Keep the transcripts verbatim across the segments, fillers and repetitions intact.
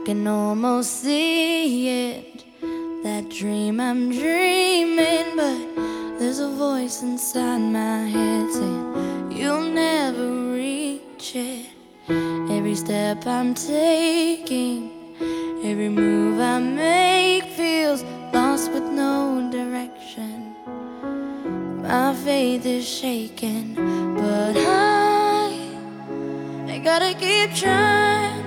can almost see it, that dream I'm dreaming, but there's a voice inside my head saying you'll never reach it. Every step I'm taking, every move I make feels lost with no direction. My faith is shaken, but I, I gotta keep trying.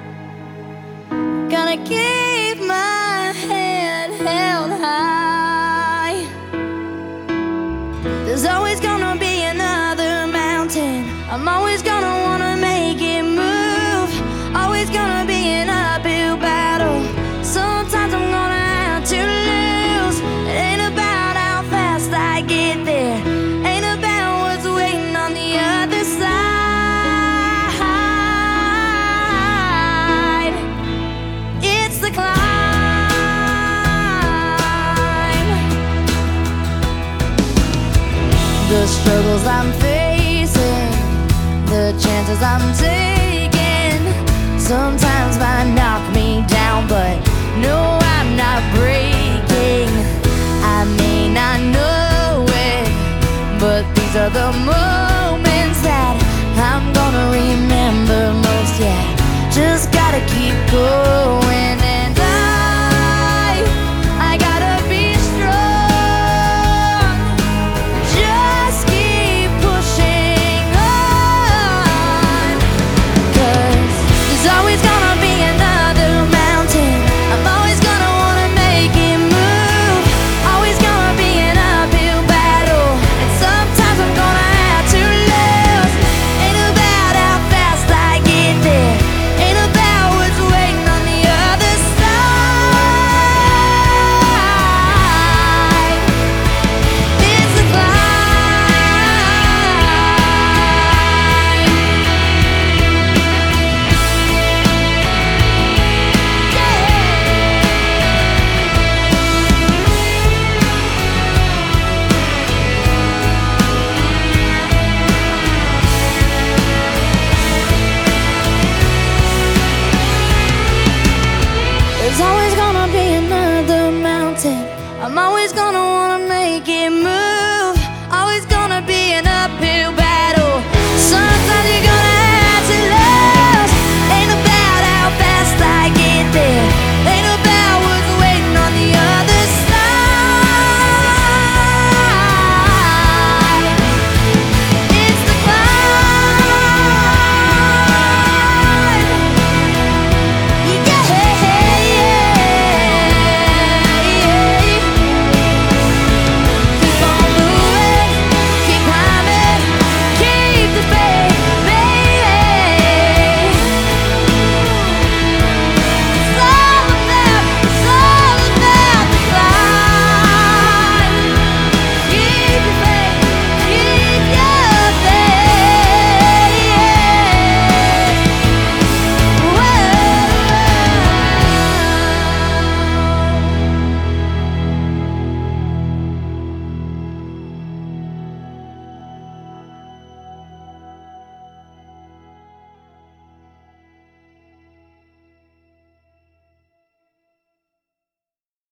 Gotta keep my head held high. There's always gonna be another mountain. I'm always gonna wanna make it move. Always gonna be an uphill battle. Sometimes I'm gonna have to lose. It ain't about how fast I get there, ain't about what's waiting on the other side. It's the climb. The struggles I'm facing, the chances I'm taking, sometimes might knock me down, but no, I'm not breaking. I may not know it, but these are the moments that I'm gonna remember most. Yeah, just gotta keep going.